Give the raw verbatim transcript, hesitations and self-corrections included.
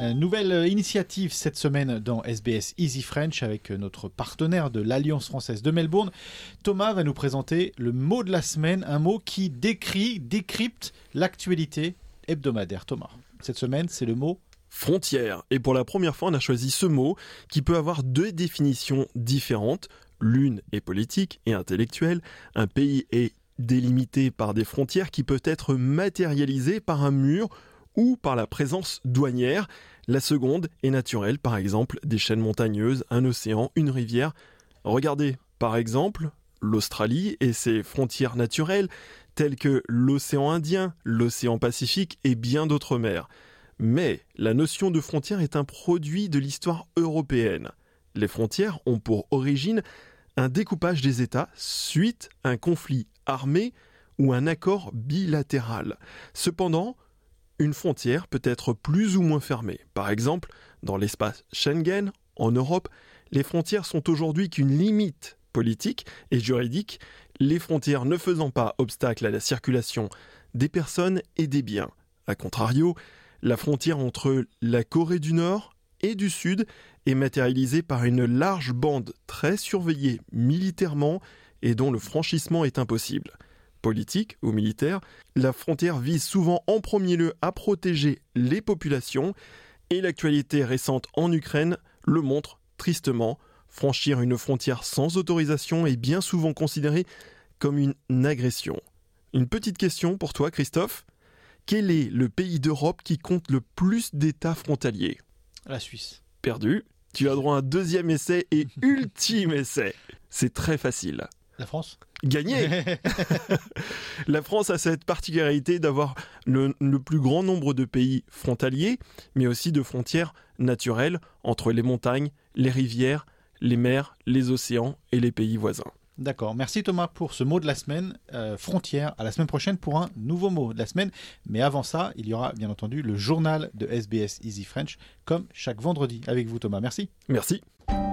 Euh, nouvelle initiative cette semaine dans S B S Easy French avec notre partenaire de l'Alliance française de Melbourne. Thomas va nous présenter le mot de la semaine, un mot qui décrit, décrypte l'actualité hebdomadaire. Thomas, cette semaine, c'est le mot frontière. Et pour la première fois, on a choisi ce mot qui peut avoir deux définitions différentes. L'une est politique et intellectuelle. Un pays est délimité par des frontières qui peuvent être matérialisées par un mur ou par la présence douanière. La seconde est naturelle, par exemple des chaînes montagneuses, un océan, une rivière. Regardez, par exemple, l'Australie et ses frontières naturelles, telles que l'océan Indien, l'océan Pacifique et bien d'autres mers. Mais la notion de frontière est un produit de l'histoire européenne. Les frontières ont pour origine un découpage des États suite à un conflit armé ou un accord bilatéral. Cependant, une frontière peut être plus ou moins fermée. Par exemple, dans l'espace Schengen, en Europe, les frontières sont aujourd'hui qu'une limite politique et juridique, les frontières ne faisant pas obstacle à la circulation des personnes et des biens. A contrario, la frontière entre la Corée du Nord et du Sud est matérialisée par une large bande très surveillée militairement et dont le franchissement est impossible. Politique ou militaire, la frontière vise souvent en premier lieu à protéger les populations et l'actualité récente en Ukraine le montre tristement. Franchir une frontière sans autorisation est bien souvent considéré comme une agression. Une petite question pour toi, Christophe. Quel est le pays d'Europe qui compte le plus d'États frontaliers ? La Suisse. Perdu. Tu as droit à un deuxième essai et ultime essai. C'est très facile. La France ? Gagné. La France a cette particularité d'avoir le, le plus grand nombre de pays frontaliers, mais aussi de frontières naturelles entre les montagnes, les rivières, les mers, les océans et les pays voisins. D'accord, merci Thomas pour ce mot de la semaine, euh, frontière. À la semaine prochaine pour un nouveau mot de la semaine. Mais avant ça, il y aura bien entendu le journal de S B S Easy French, comme chaque vendredi avec vous Thomas. Merci. Merci.